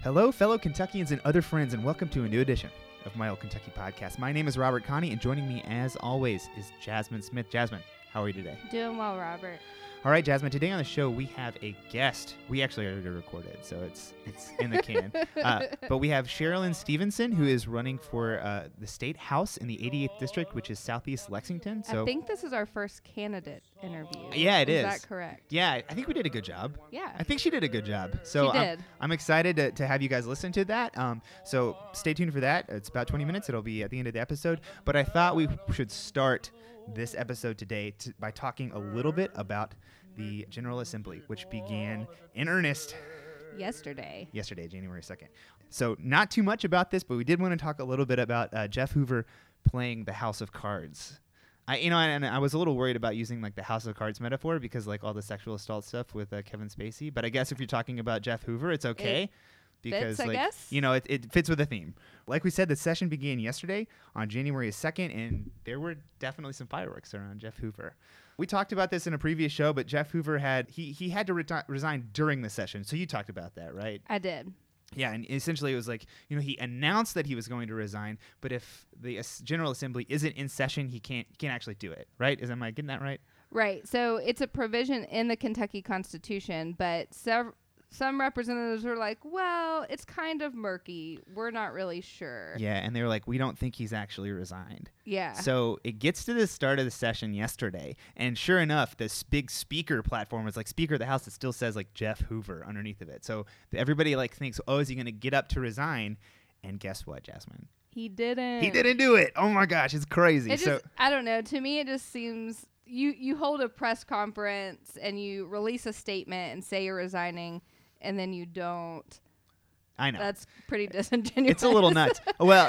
Hello, fellow Kentuckians and other friends, and welcome to a new edition of My Old Kentucky Podcast. My name is Robert Connie, and joining me, as always, is Jasmine Smith. Jasmine, how are you today? Doing well, Robert. All right, Jasmine, today on the show, we have a guest. We actually already recorded, so it's in the can. But we have Sherilyn Stevenson, who is running for the State House in the 88th District, which is Southeast Lexington. So I think this is our first candidate interview. Yeah, it is. Is that correct? Yeah, I think we did a good job. Yeah. I think she did a good job. So She did. I'm excited to have you guys listen to that. So stay tuned for that. It's about 20 minutes. It'll be at the end of the episode. But I thought we should start this episode today by talking a little bit about the General Assembly, which began in earnest Yesterday, January 2nd. So not too much about this, but we did want to talk a little bit about Jeff Hoover playing the House of Cards. And I was a little worried about using like the House of Cards metaphor because like all the sexual assault stuff with Kevin Spacey. But I guess if you're talking about Jeff Hoover, it's okay. Because, fits, I guess. It fits with the theme. Like we said, the session began yesterday on January 2nd, and there were definitely some fireworks around Jeff Hoover. We talked about this in a previous show, but Jeff Hoover had to resign during the session. So you talked about that, right? I did. Yeah, and essentially it was like, he announced that he was going to resign, but if the General Assembly isn't in session, he can't actually do it, right? Am I getting that right? Right. So it's a provision in the Kentucky Constitution, but some representatives were like, well, it's kind of murky. We're not really sure. Yeah, and they were like, we don't think he's actually resigned. Yeah. So it gets to the start of the session yesterday, and sure enough, this big speaker platform is like Speaker of the House that still says like Jeff Hoover underneath of it. So everybody like thinks, oh, is he going to get up to resign? And guess what, Jasmine? He didn't. He didn't do it. Oh my gosh, it's crazy. I don't know. To me, it just seems you hold a press conference and you release a statement and say you're resigning, and then you don't. I know. That's pretty disingenuous. It's a little nuts. Well,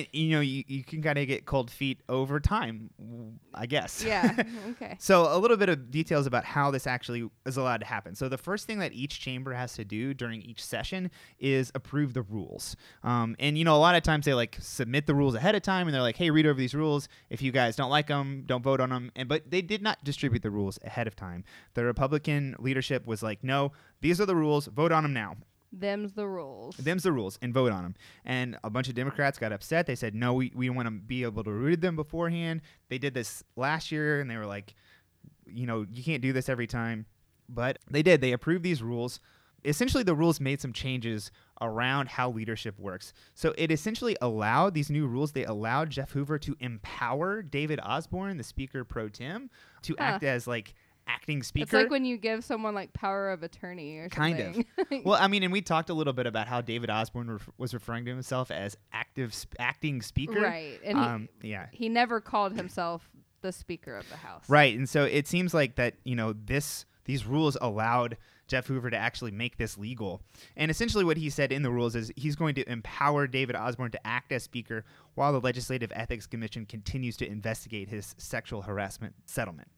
you can kind of get cold feet over time, I guess. Yeah. Okay. So a little bit of details about how this actually is allowed to happen. So the first thing that each chamber has to do during each session is approve the rules. And a lot of times they like submit the rules ahead of time, and they're like, hey, read over these rules. If you guys don't like them, don't vote on them. But they did not distribute the rules ahead of time. The Republican leadership was like, no, these are the rules. Vote on them now. Them's the rules, and vote on them. And a bunch of Democrats got upset. They said, no, we want to be able to read them beforehand. They did this last year, and they were like, you can't do this every time. But they did. They approved these rules. Essentially, the rules made some changes around how leadership works. So it essentially allowed these new rules. They allowed Jeff Hoover to empower David Osborne, the Speaker pro tem, to act as like acting speaker. It's like when you give someone like power of attorney or something. Kind of. Well, and we talked a little bit about how David Osborne was referring to himself as acting speaker. Right. And he never called himself the Speaker of the House. Right. And so it seems like that, these rules allowed Jeff Hoover to actually make this legal. And essentially what he said in the rules is he's going to empower David Osborne to act as speaker while the Legislative Ethics Commission continues to investigate his sexual harassment settlement.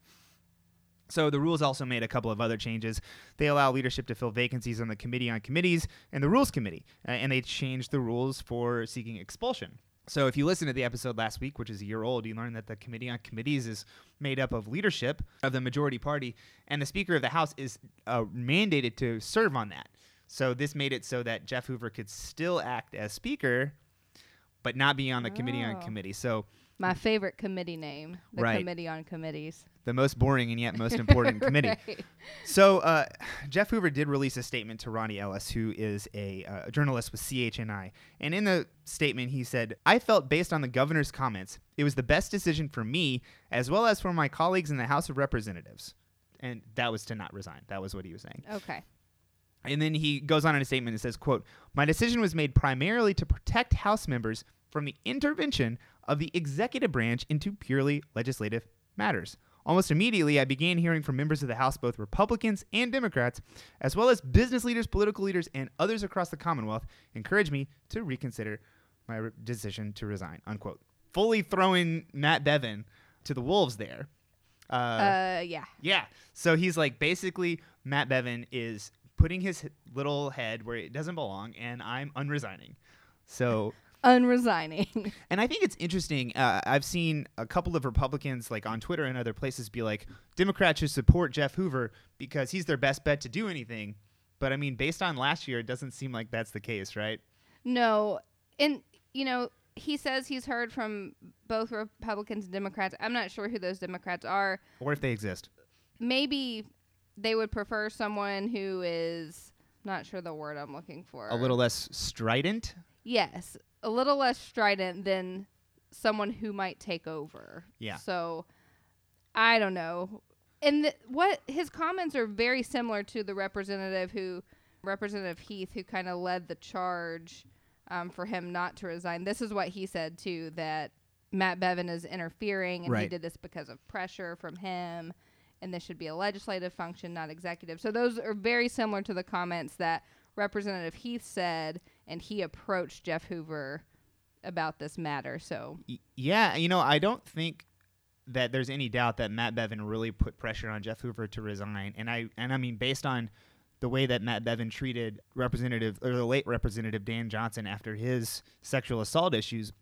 So the rules also made a couple of other changes. They allow leadership to fill vacancies on the Committee on Committees and the Rules Committee, and they changed the rules for seeking expulsion. So if you listened to the episode last week, which is a year old, you learned that the Committee on Committees is made up of leadership of the majority party, and the Speaker of the House is mandated to serve on that. So this made it so that Jeff Hoover could still act as Speaker, but not be on the Committee on Committee. So my favorite committee name, the Right. Committee on Committees. The most boring and yet most important committee. Right. So Jeff Hoover did release a statement to Ronnie Ellis, who is a journalist with CHNI. And in the statement, he said, I felt based on the governor's comments, it was the best decision for me as well as for my colleagues in the House of Representatives. And that was to not resign. That was what he was saying. Okay. And then he goes on in a statement and says, quote, my decision was made primarily to protect House members from the intervention of the executive branch into purely legislative matters. Almost immediately, I began hearing from members of the House, both Republicans and Democrats, as well as business leaders, political leaders, and others across the Commonwealth, encourage me to reconsider my decision to resign, unquote. Fully throwing Matt Bevin to the wolves there. Yeah. Yeah. So he's like, basically, Matt Bevin is putting his little head where it doesn't belong, and I'm unresigning. So unresigning. And I think it's interesting. I've seen a couple of Republicans like on Twitter and other places be like, Democrats should support Jeff Hoover because he's their best bet to do anything. But I mean, based on last year, it doesn't seem like that's the case, right? No. And, he says he's heard from both Republicans and Democrats. I'm not sure who those Democrats are. Or if they exist. Maybe they would prefer someone who is, not sure the word I'm looking for. A little less strident? Yes. A little less strident than someone who might take over. Yeah. So, I don't know. And what his comments are very similar to the Representative Heath, who kind of led the charge for him not to resign. This is what he said, too, that Matt Bevin is interfering, and he did this because of pressure from him, and this should be a legislative function, not executive. So those are very similar to the comments that Representative Heath said, and he approached Jeff Hoover about this matter. So yeah, I don't think that there's any doubt that Matt Bevin really put pressure on Jeff Hoover to resign. And I mean, based on the way that Matt Bevin treated the late Representative Dan Johnson after his sexual assault issues,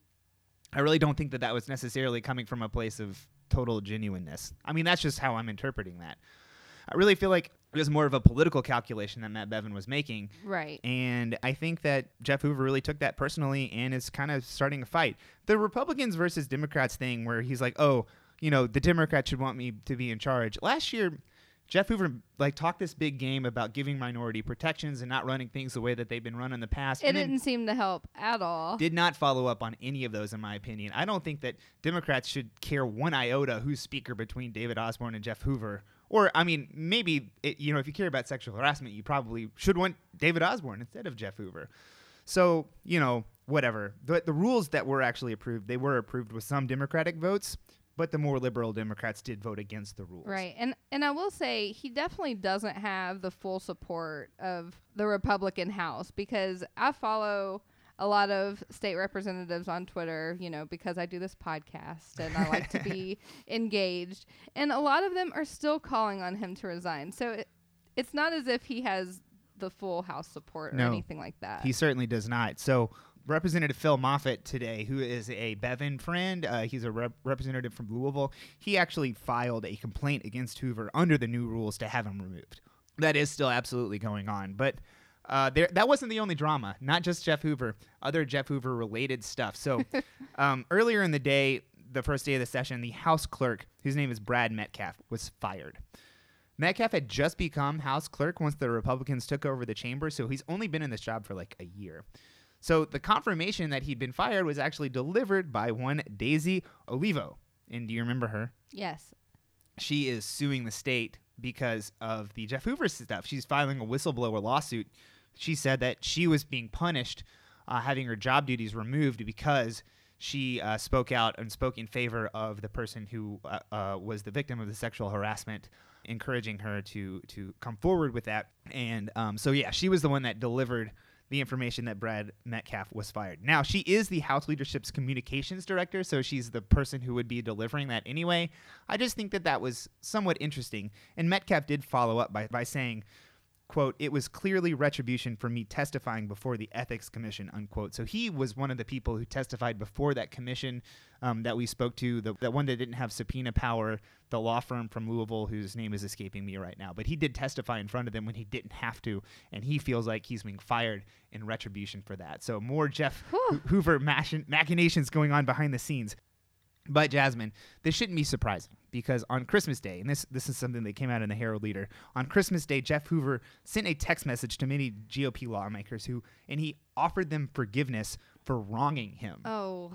I really don't think that was necessarily coming from a place of total genuineness. I mean, that's just how I'm interpreting that. I really feel like it was more of a political calculation that Matt Bevin was making. Right. And I think that Jeff Hoover really took that personally and is kind of starting a fight. The Republicans versus Democrats thing where he's like, oh, the Democrats should want me to be in charge. Last year, Jeff Hoover talked this big game about giving minority protections and not running things the way that they've been run in the past. It didn't seem to help at all. Did not follow up on any of those, in my opinion. I don't think that Democrats should care one iota who's speaker between David Osborne and Jeff Hoover. Or, I mean, maybe, if you care about sexual harassment, you probably should want David Osborne instead of Jeff Hoover. So, whatever. The rules that were actually approved, they were approved with some Democratic votes, but the more liberal Democrats did vote against the rules. Right. And I will say he definitely doesn't have the full support of the Republican House, because I follow a lot of state representatives on Twitter, because I do this podcast and I like to be engaged. And a lot of them are still calling on him to resign. So it's not as if he has the full House support or anything like that. He certainly does not. So Representative Phil Moffitt today, who is a Bevin friend, he's a representative from Louisville, he actually filed a complaint against Hoover under the new rules to have him removed. That is still absolutely going on. But that wasn't the only drama, not just Jeff Hoover, other Jeff Hoover related stuff. So earlier in the day, the first day of the session, the House clerk, whose name is Brad Metcalf, was fired. Metcalf had just become House clerk once the Republicans took over the chamber, so he's only been in this job for like a year. So the confirmation that he'd been fired was actually delivered by one Daisy Olivo. And do you remember her? Yes. She is suing the state because of the Jeff Hoover stuff. She's filing a whistleblower lawsuit. She said that she was being punished, having her job duties removed because she spoke out and spoke in favor of the person who was the victim of the sexual harassment, encouraging her to come forward with that. And so, yeah, she was the one that delivered the information that Brad Metcalf was fired. Now, she is the House Leadership's communications director, so she's the person who would be delivering that anyway. I just think that was somewhat interesting. And Metcalf did follow up by saying, quote, "It was clearly retribution for me testifying before the Ethics Commission," unquote. So he was one of the people who testified before that commission that we spoke to, the one that didn't have subpoena power, the law firm from Louisville whose name is escaping me right now. But he did testify in front of them when he didn't have to, and he feels like he's being fired in retribution for that. So more Jeff Hoover machinations going on behind the scenes. But Jasmine, this shouldn't be surprising, because on Christmas Day, and this is something that came out in the Herald Leader, on Christmas Day, Jeff Hoover sent a text message to many GOP lawmakers and he offered them forgiveness for wronging him. Oh.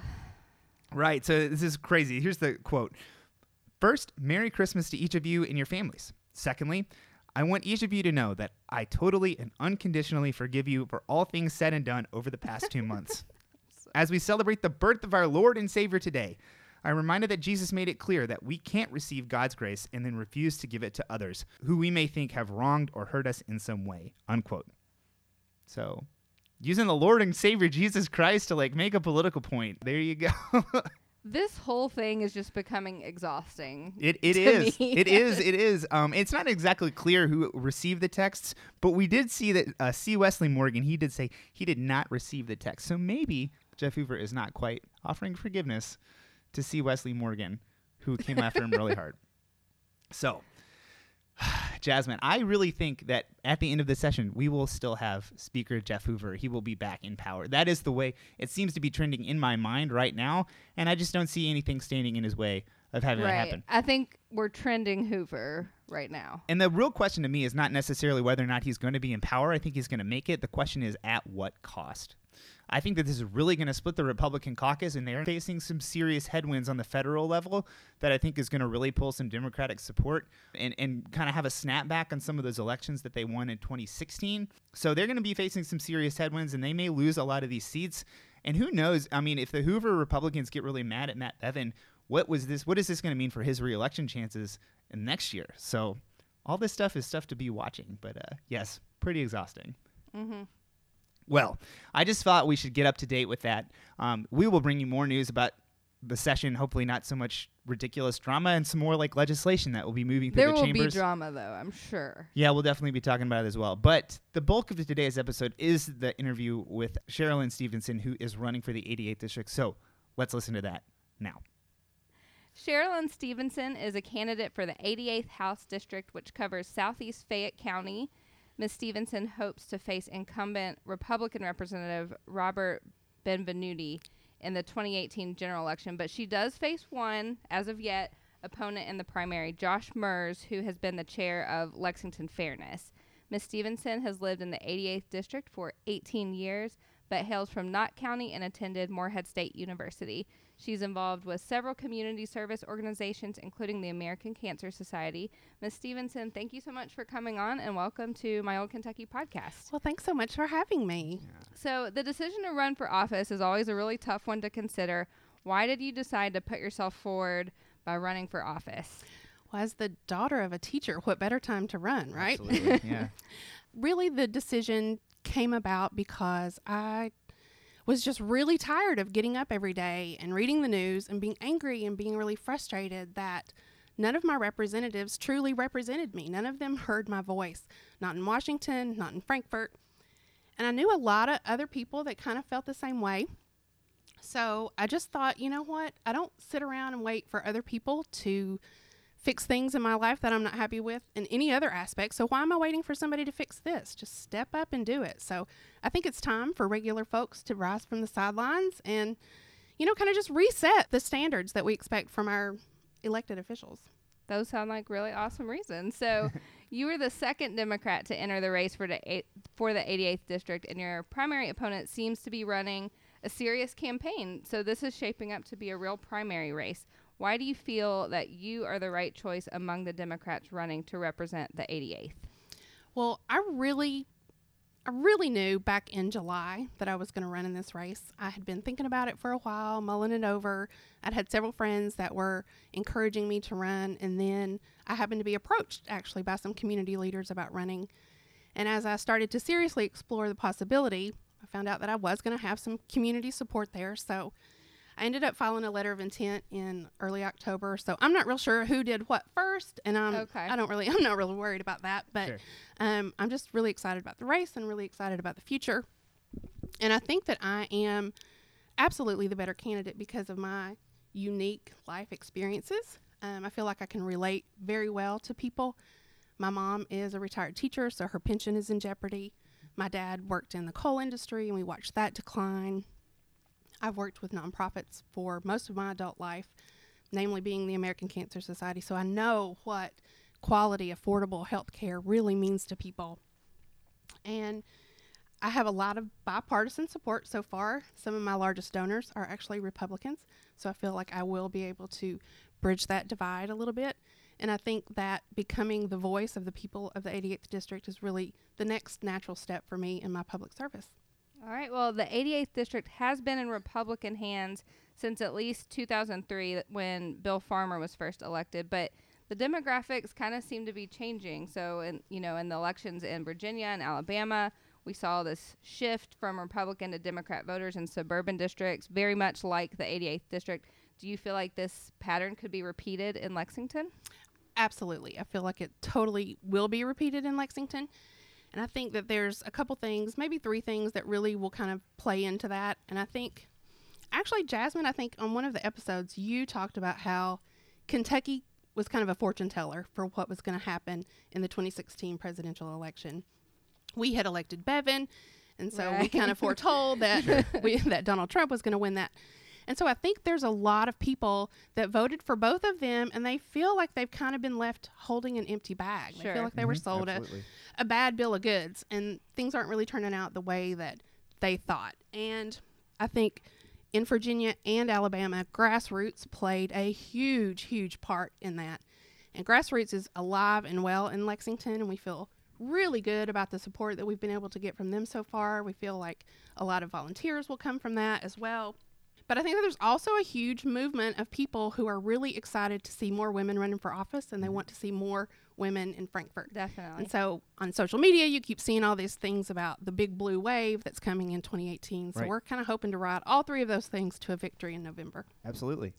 Right, so this is crazy. Here's the quote. "First, Merry Christmas to each of you and your families. Secondly, I want each of you to know that I totally and unconditionally forgive you for all things said and done over the past 2 months. As we celebrate the birth of our Lord and Savior today, I'm reminded that Jesus made it clear that we can't receive God's grace and then refuse to give it to others who we may think have wronged or hurt us in some way," unquote. So, using the Lord and Savior Jesus Christ to make a political point. There you go. This whole thing is just becoming exhausting. It is. It is. It's not exactly clear who received the texts, but we did see that C. Wesley Morgan, he did say he did not receive the text. So maybe Jeff Hoover is not quite offering forgiveness to C. Wesley Morgan, who came after him really hard. So, Jasmine, I really think that at the end of the session, we will still have Speaker Jeff Hoover. He will be back in power. That is the way it seems to be trending in my mind right now, and I just don't see anything standing in his way of having that happen. I think we're trending Hoover right now. And the real question to me is not necessarily whether or not he's going to be in power. I think he's going to make it. The question is at what cost? I think that this is really going to split the Republican caucus, and they're facing some serious headwinds on the federal level that I think is going to really pull some Democratic support and kind of have a snapback on some of those elections that they won in 2016. So they're going to be facing some serious headwinds, and they may lose a lot of these seats. And who knows? I mean, if the Hoover Republicans get really mad at Matt Bevin, what is this going to mean for his reelection chances in next year? So all this stuff is stuff to be watching. But yes, pretty exhausting. Mm-hmm. Well, I just thought we should get up to date with that. We will bring you more news about the session, hopefully not so much ridiculous drama, and some more like legislation that will be moving through the chambers. There will be drama, though, I'm sure. Yeah, we'll definitely be talking about it as well. But the bulk of today's episode is the interview with Sherilyn Stevenson, who is running for the 88th District. So let's listen to that now. Sherilyn Stevenson is a candidate for the 88th House District, which covers southeast Fayette County. Ms. Stevenson hopes to face incumbent Republican Representative Robert Benvenuti in the 2018 general election, but she does face one, as of yet, opponent in the primary, Josh Mers, who has been the chair of Lexington Fairness. Ms. Stevenson has lived in the 88th District for 18 years, but hails from Knott County and attended Morehead State University. She's involved with several community service organizations, including the American Cancer Society. Ms. Stevenson, thank you so much for coming on, and welcome to My Old Kentucky podcast. Well, thanks so much for having me. So the decision to run for office is always a really tough one to consider. Why did you decide to put yourself forward by running for office? Well, as the daughter of a teacher, what better time to run, right? Absolutely, yeah. Really, the decision came about because I was just really tired of getting up every day and reading the news and being angry and being really frustrated that none of my representatives truly represented me. None of them heard my voice, not in Washington, not in Frankfort. And I knew a lot of other people that kind of felt the same way. So I just thought, you know what? I don't sit around and wait for other people to fix things in my life that I'm not happy with in any other aspect. So why am I waiting for somebody to fix this? Just step up and do it. So I think it's time for regular folks to rise from the sidelines and, you know, kind of just reset the standards that we expect from our elected officials. Those sound like really awesome reasons. So you were the second Democrat to enter the race for the 88th District, and your primary opponent seems to be running a serious campaign. So this is shaping up to be a real primary race. Why do you feel that you are the right choice among the Democrats running to represent the 88th? Well, I really knew back in July that I was going to run in this race. I had been thinking about it for a while, mulling it over. I'd had several friends that were encouraging me to run, and then I happened to be approached actually by some community leaders about running. And as I started to seriously explore the possibility, I found out that I was going to have some community support there. So I ended up filing a letter of intent in early October. So I'm not real sure who did what first, and I'm not really worried about that. But Sure. I'm just really excited about the race and really excited about the future. And I think that I am absolutely the better candidate because of my unique life experiences. I feel like I can relate very well to people. My mom is a retired teacher, so her pension is in jeopardy. My dad worked in the coal industry, and we watched that decline. I've worked with nonprofits for most of my adult life, namely being the American Cancer Society, so I know what quality, affordable health care really means to people. And I have a lot of bipartisan support so far. Some of my largest donors are actually Republicans, so I feel like I will be able to bridge that divide a little bit. And I think that becoming the voice of the people of the 88th District is really the next natural step for me in my public service. All right. Well, the 88th District has been in Republican hands since at least 2003 when Bill Farmer was first elected, but the demographics kind of seem to be changing. So, in the elections in Virginia and Alabama, we saw this shift from Republican to Democrat voters in suburban districts, very much like the 88th District. Do you feel like this pattern could be repeated in Lexington? Absolutely. I feel like it totally will be repeated in Lexington. And I think that there's a couple things, maybe three things that really will kind of play into that. And I think, actually, Jasmine, I think on one of the episodes, you talked about how Kentucky was kind of a fortune teller for what was going to happen in the 2016 presidential election. We had elected Bevin, and so we kind of foretold that that Donald Trump was going to win that. And so I think there's a lot of people that voted for both of them, and they feel like they've kind of been left holding an empty bag. They feel like they were sold a bad bill of goods, and things aren't really turning out the way that they thought. And I think in Virginia and Alabama, grassroots played a huge, huge part in that. And grassroots is alive and well in Lexington, and we feel really good about the support that we've been able to get from them so far. We feel like a lot of volunteers will come from that as well. But I think that there's also a huge movement of people who are really excited to see more women running for office, and they want to see more women in Frankfort. Definitely. And so on social media, you keep seeing all these things about the big blue wave that's coming in 2018. So we're kind of hoping to ride all three of those things to a victory in November. Absolutely.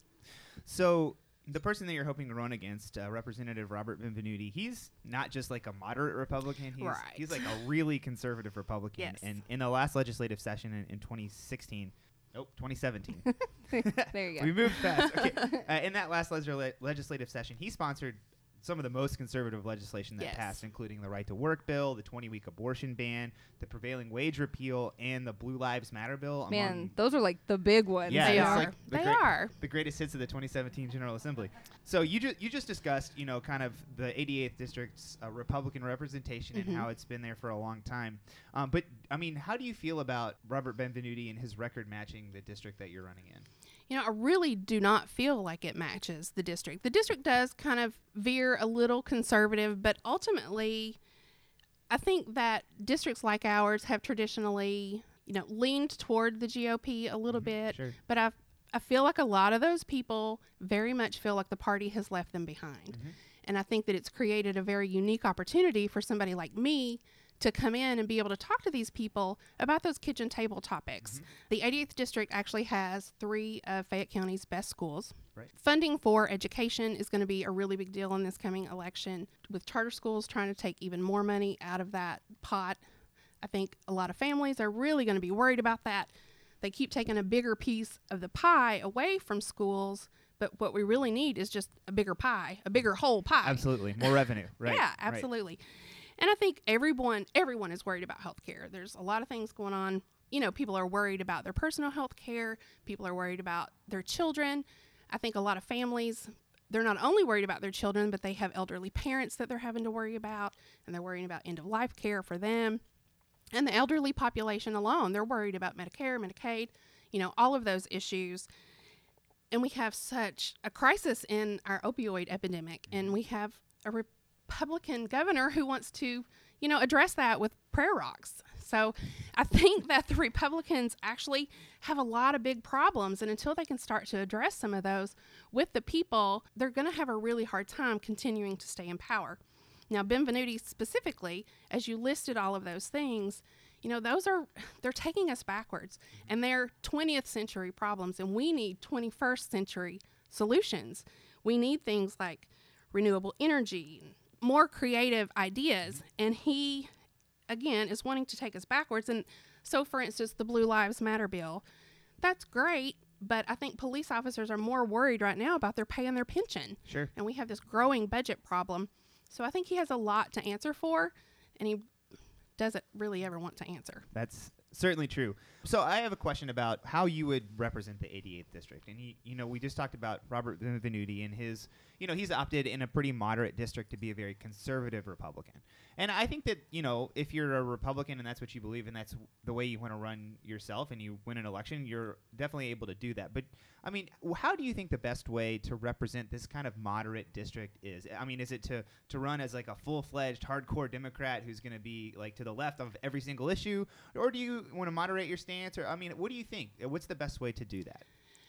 So the person that you're hoping to run against, Representative Robert Benvenuti, he's not just like a moderate Republican. He's like a really conservative Republican. Yes. And in the last legislative session in 2016, Nope, 2017. There you go. We moved fast. Okay. In that last legislative session, he sponsored some of the most conservative legislation that passed, including the Right to Work bill, the 20-week abortion ban, the prevailing wage repeal, and the Blue Lives Matter bill. Man, those are like the big ones. Yeah, they are. Like they are the greatest hits of the 2017 General Assembly. So you just discussed, kind of the 88th District's Republican representation and how it's been there for a long time. But I mean, how do you feel about Robert Benvenuti and his record matching the district that you're running in? I really do not feel like it matches the district. The district does kind of veer a little conservative, but ultimately, I think that districts like ours have traditionally, leaned toward the GOP a little bit. Sure. But I feel like a lot of those people very much feel like the party has left them behind. And I think that it's created a very unique opportunity for somebody like me to come in and be able to talk to these people about those kitchen table topics. The 88th District actually has 3 of Fayette County's best schools. Right. Funding for education is going to be a really big deal in this coming election, with charter schools trying to take even more money out of that pot. I think a lot of families are really going to be worried about that. They keep taking a bigger piece of the pie away from schools, but what we really need is just a bigger pie, a bigger whole pie. Absolutely. More revenue. Right. Yeah, absolutely. Right. And I think everyone is worried about health care. There's a lot of things going on. People are worried about their personal health care. People are worried about their children. I think a lot of families, they're not only worried about their children, but they have elderly parents that they're having to worry about, and they're worrying about end-of-life care for them. And the elderly population alone, they're worried about Medicare, Medicaid, all of those issues. And we have such a crisis in our opioid epidemic, and we have a Republican governor who wants to, address that with prayer rocks. So I think that the Republicans actually have a lot of big problems, and until they can start to address some of those with the people, they're going to have a really hard time continuing to stay in power. Now, Benvenuti specifically, as you listed all of those things, they're taking us backwards, and they're 20th century problems, and we need 21st century solutions. We need things like renewable energy, more creative ideas, and he, again, is wanting to take us backwards. And so, for instance, the Blue Lives Matter bill, that's great, but I think police officers are more worried right now about their pay and their pension. Sure. And we have this growing budget problem. So I think he has a lot to answer for, and he doesn't really ever want to answer. That's certainly true. So I have a question about how you would represent the 88th District. And, we just talked about Robert Benvenuti and his, he's opted in a pretty moderate district to be a very conservative Republican. And I think that, if you're a Republican and that's what you believe and that's the way you want to run yourself and you win an election, you're definitely able to do that. But, I mean, how do you think the best way to represent this kind of moderate district is? I mean, is it to run as like a full-fledged hardcore Democrat who's going to be like to the left of every single issue? Or do you want to moderate your stance? Or, I mean, what do you think? What's the best way to do that?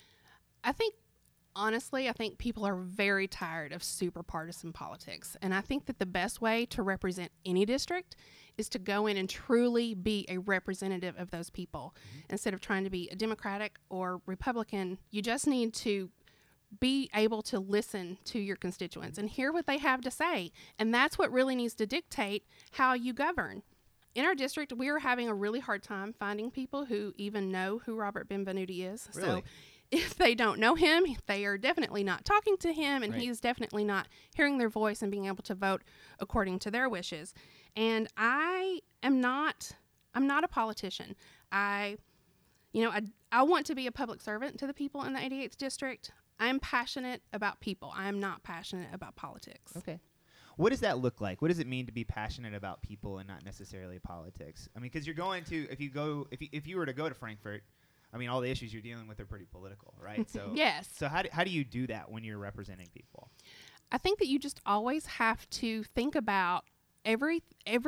Honestly, I think people are very tired of super partisan politics. And I think that the best way to represent any district is to go in and truly be a representative of those people. Instead of trying to be a Democratic or Republican, you just need to be able to listen to your constituents and hear what they have to say. And that's what really needs to dictate how you govern. In our district, we are having a really hard time finding people who even know who Robert Benvenuti is. Really? So if they don't know him, they are definitely not talking to him, and Right. he is definitely not hearing their voice and being able to vote according to their wishes. And I'm not a politician. I want to be a public servant to the people in the 88th district. I'm passionate about people. I am not passionate about politics. Okay. What does that look like? What does it mean to be passionate about people and not necessarily politics? I mean, because you're going to, if you were to go to Frankfurt, I mean, all the issues you're dealing with are pretty political, right? So Yes. So how do you do that when you're representing people? I think that you just always have to think about every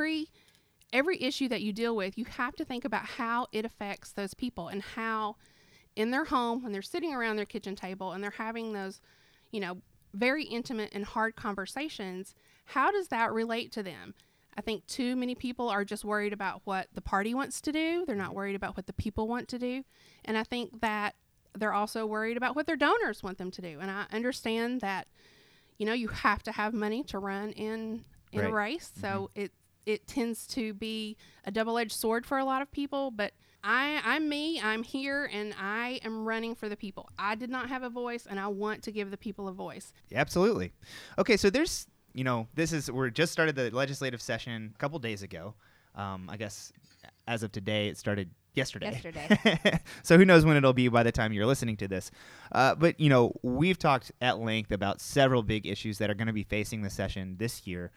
issue that you deal with. You have to think about how it affects those people, and how in their home, when they're sitting around their kitchen table and they're having those, very intimate and hard conversations, how does that relate to them? I think too many people are just worried about what the party wants to do. They're not worried about what the people want to do. And I think that they're also worried about what their donors want them to do. And I understand that, you have to have money to run in a Right. race. So it tends to be a double-edged sword for a lot of people. But I'm me. I'm here, and I am running for the people. I did not have a voice, and I want to give the people a voice. Absolutely. Okay, so there's, we're just started the legislative session a couple days ago. I guess as of today, it started yesterday. So who knows when it'll be by the time you're listening to this. But, we've talked at length about several big issues that are going to be facing the session this year.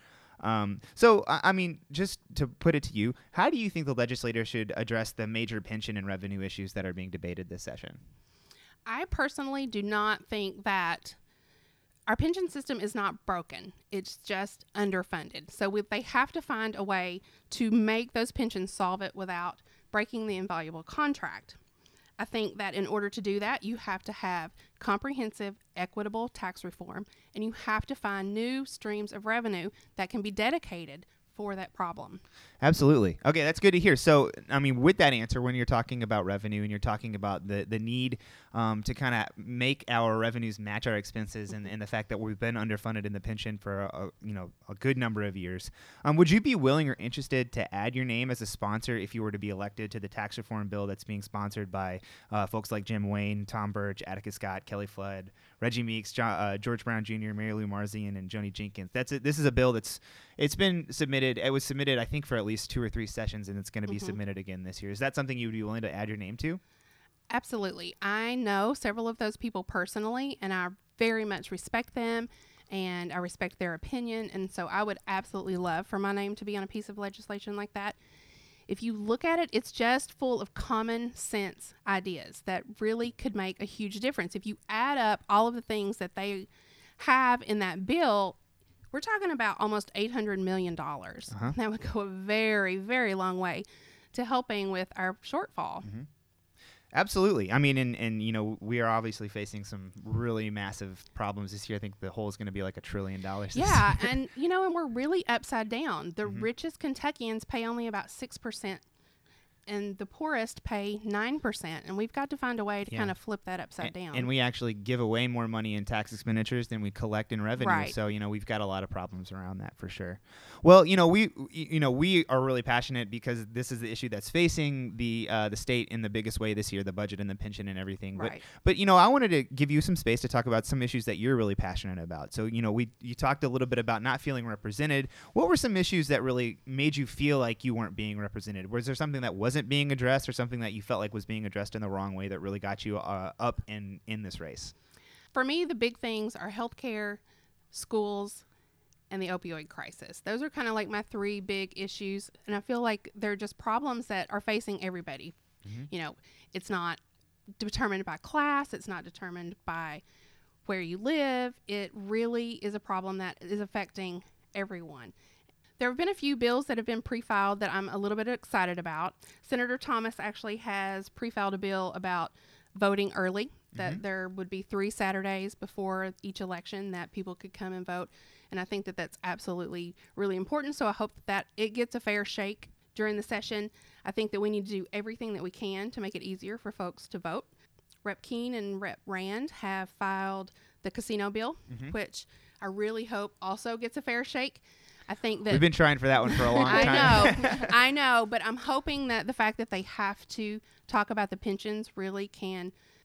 So, I mean, just to put it to you, how do you think the legislature should address the major pension and revenue issues that are being debated this session? I personally do not think that our pension system is not broken. It's just underfunded. So they have to find a way to make those pensions solve it without breaking the invaluable contract. I think that in order to do that, you have to have comprehensive, equitable tax reform, and you have to find new streams of revenue that can be dedicated for that problem. Absolutely. Okay, that's good to hear. So, I mean, with that answer, when you're talking about revenue and you're talking about the need to kind of make our revenues match our expenses, and the fact that we've been underfunded in the pension for a good number of years, would you be willing or interested to add your name as a sponsor if you were to be elected to the tax reform bill that's being sponsored by folks like Jim Wayne, Tom Birch, Atticus Scott, Kelly Flood, Reggie Meeks, George Brown Jr., Mary Lou Marzian, and Joni Jenkins? This is a bill it's been submitted. It was submitted, I think, for at least 2 or 3 sessions, and it's going to be submitted again this year. Is that something you would be willing to add your name to? Absolutely. I know several of those people personally, and I very much respect them, and I respect their opinion. And so I would absolutely love for my name to be on a piece of legislation like that. If you look at it, it's just full of common sense ideas that really could make a huge difference. If you add up all of the things that they have in that bill, we're talking about almost $800 million. That would go a very, very long way to helping with our shortfall. Mm-hmm. Absolutely. I mean, and we are obviously facing some really massive problems this year. I think the hole is going to be like $1 trillion. Yeah, and and we're really upside down. The richest Kentuckians pay only about 6%, and the poorest pay 9%, and we've got to find a way to kind of flip that upside down. And we actually give away more money in tax expenditures than we collect in revenue. Right. So, we've got a lot of problems around that for sure. Well, we are really passionate because this is the issue that's facing the state in the biggest way this year, the budget and the pension and everything. Right. But I wanted to give you some space to talk about some issues that you're really passionate about. So, you talked a little bit about not feeling represented. What were some issues that really made you feel like you weren't being represented? Was there something that wasn't being addressed, or something that you felt like was being addressed in the wrong way that really got you up in this race? For me, the big things are healthcare, schools, and the opioid crisis. Those are kind of like my 3 big issues, and I feel like they're just problems that are facing everybody. It's not determined by class. It's not determined by where you live. It really is a problem that is affecting everyone. There have been a few bills that have been pre-filed that I'm a little bit excited about. Senator Thomas actually has pre-filed a bill about voting early, that there would be 3 Saturdays before each election that people could come and vote. And I think that that's absolutely really important. So I hope that it gets a fair shake during the session. I think that we need to do everything that we can to make it easier for folks to vote. Rep. Keene and Rep. Rand have filed the casino bill, which I really hope also gets a fair shake. I think that we've been trying for that one for a long time. I know, but I'm hoping that the fact that they have to talk about the pensions really can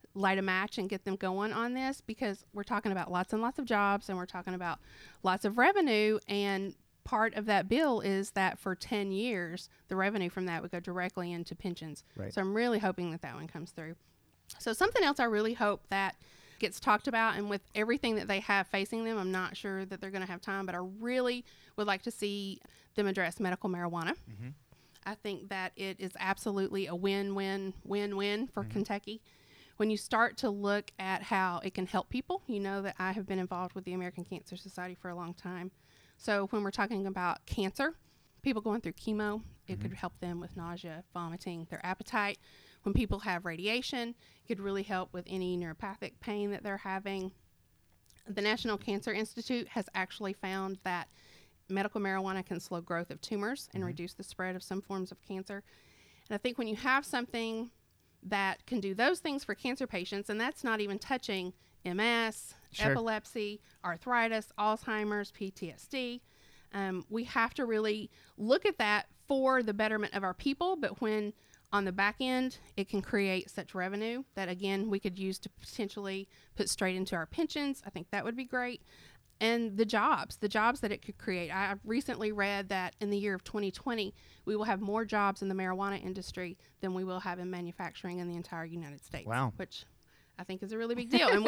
light a match and get them going on this, because we're talking about lots and lots of jobs, and we're talking about lots of revenue. And part of that bill is that for 10 years, the revenue from that would go directly into pensions. Right. So I'm really hoping that that one comes through. So something else I really hope that gets talked about, and with everything that they have facing them, I'm not sure that they're going to have time, but I really would like to see them address medical marijuana. Mm-hmm. I think that it is absolutely a win-win-win-win for Kentucky. When you start to look at how it can help people, you know that I have been involved with the American Cancer Society for a long time. So when we're talking about cancer, people going through chemo, it could help them with nausea, vomiting, their appetite. When people have radiation, it could really help with any neuropathic pain that they're having. The National Cancer Institute has actually found that medical marijuana can slow growth of tumors and reduce the spread of some forms of cancer. And I think when you have something that can do those things for cancer patients, and that's not even touching MS, Sure. epilepsy, arthritis, Alzheimer's, PTSD, we have to really look at that for the betterment of our people. But when on the back end, it can create such revenue that, again, we could use to potentially put straight into our pensions, I think that would be great. And the jobs that it could create. I recently read that in the year of 2020, we will have more jobs in the marijuana industry than we will have in manufacturing in the entire United States. Wow. Which I think is a really big deal. And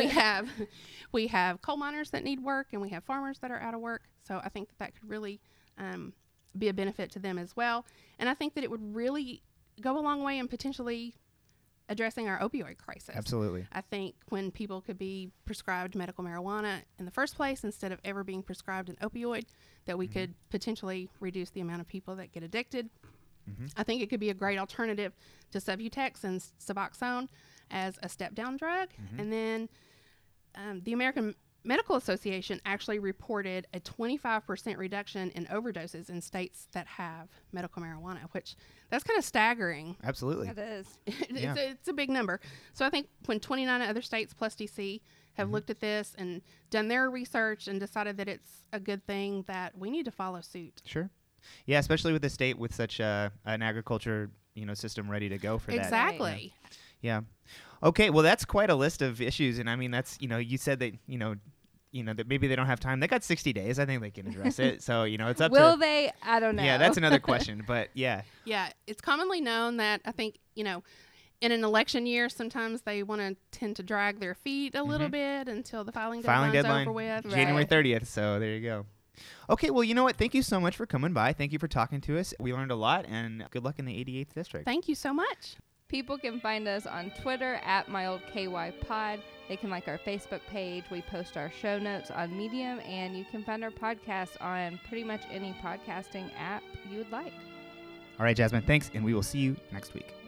we have coal miners that need work, and we have farmers that are out of work. So I think that could really be a benefit to them as well. And I think that it would really go a long way in potentially addressing our opioid crisis. Absolutely. I think when people could be prescribed medical marijuana in the first place instead of ever being prescribed an opioid, that we could potentially reduce the amount of people that get addicted. I think it could be a great alternative to Subutex and Suboxone as a step-down drug. And then the American Medical Association actually reported a 25% reduction in overdoses in states that have medical marijuana, which that's kind of staggering. Absolutely. It is. Yeah. It's a big number. So I think when 29 other states plus DC have looked at this and done their research and decided that it's a good thing, that we need to follow suit. Sure. Yeah, especially with the state with such an agriculture, system ready to go for that. Exactly. Yeah. Okay, well, that's quite a list of issues, and I mean, that's, you said that, that maybe they don't have time. They got 60 days. I think they can address it. So, it's up Will to... they? I don't know. Yeah, that's another question, but yeah. Yeah, it's commonly known that I think, in an election year, sometimes they want to tend to drag their feet a little bit until the filing deadline's over with. January Right. 30th, so there you go. Okay, well, you know what? Thank you so much for coming by. Thank you for talking to us. We learned a lot, and good luck in the 88th District. Thank you so much. People can find us on Twitter at MyOldKYPod. They can like our Facebook page. We post our show notes on Medium, and you can find our podcast on pretty much any podcasting app you would like. All right, Jasmine, thanks, and we will see you next week.